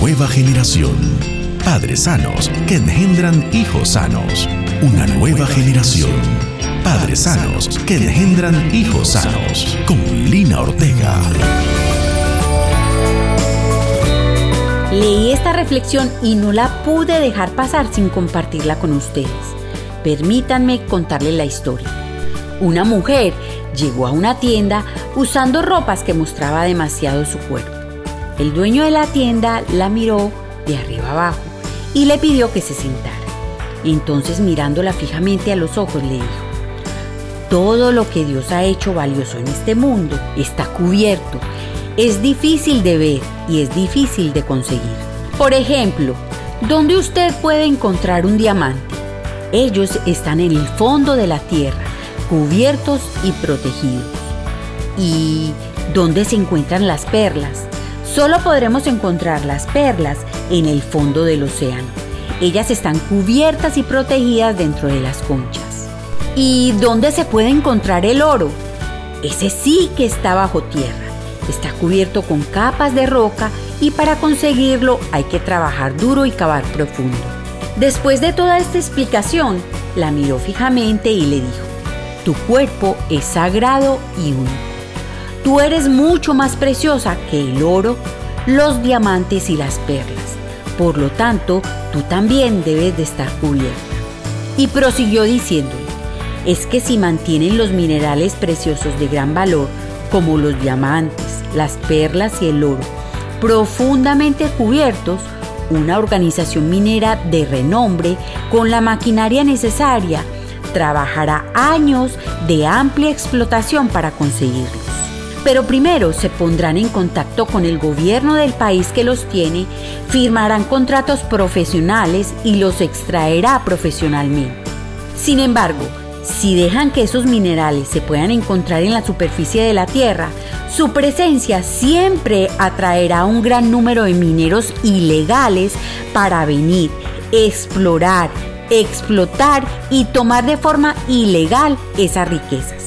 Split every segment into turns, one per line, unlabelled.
nueva generación. Padres sanos que engendran hijos sanos. Una nueva generación. Padres sanos que engendran hijos sanos. Con Lina Ortega.
Leí esta reflexión y no la pude dejar pasar sin compartirla con ustedes. Permítanme contarles la historia. Una mujer llegó a una tienda usando ropas que mostraba demasiado su cuerpo. El dueño de la tienda la miró de arriba abajo y le pidió que se sentara. Entonces, mirándola fijamente a los ojos, le dijo: todo lo que Dios ha hecho valioso en este mundo está cubierto. Es difícil de ver y es difícil de conseguir. Por ejemplo, ¿dónde usted puede encontrar un diamante? Ellos están en el fondo de la tierra, cubiertos y protegidos. ¿Y dónde se encuentran las perlas? Solo podremos encontrar las perlas en el fondo del océano. Ellas están cubiertas y protegidas dentro de las conchas. ¿Y dónde se puede encontrar el oro? Ese sí que está bajo tierra. Está cubierto con capas de roca y para conseguirlo hay que trabajar duro y cavar profundo. Después de toda esta explicación, la miró fijamente y le dijo: tu cuerpo es sagrado y único. Tú eres mucho más preciosa que el oro, los diamantes y las perlas. Por lo tanto, tú también debes de estar cubierta. Y prosiguió diciéndole: es que si mantienen los minerales preciosos de gran valor, como los diamantes, las perlas y el oro, profundamente cubiertos, una organización minera de renombre, con la maquinaria necesaria, trabajará años de amplia explotación para conseguirlos. Pero primero se pondrán en contacto con el gobierno del país que los tiene, firmarán contratos profesionales y los extraerá profesionalmente. Sin embargo, si dejan que esos minerales se puedan encontrar en la superficie de la tierra, su presencia siempre atraerá un gran número de mineros ilegales para venir, explorar, explotar y tomar de forma ilegal esas riquezas.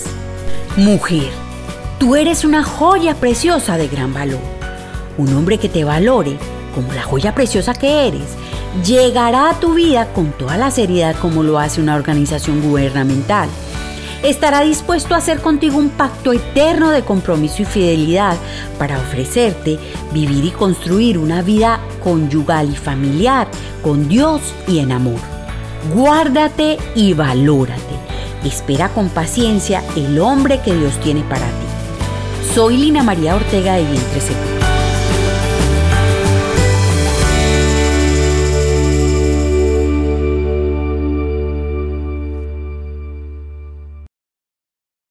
Mujer, tú eres una joya preciosa de gran valor. Un hombre que te valore como la joya preciosa que eres llegará a tu vida con toda la seriedad como lo hace una organización gubernamental. Estará dispuesto a hacer contigo un pacto eterno de compromiso y fidelidad para ofrecerte vivir y construir una vida conyugal y familiar con Dios y en amor. Guárdate y valórate. Espera con paciencia el hombre que Dios tiene para ti. Soy Lina María Ortega de Vientre Seguro.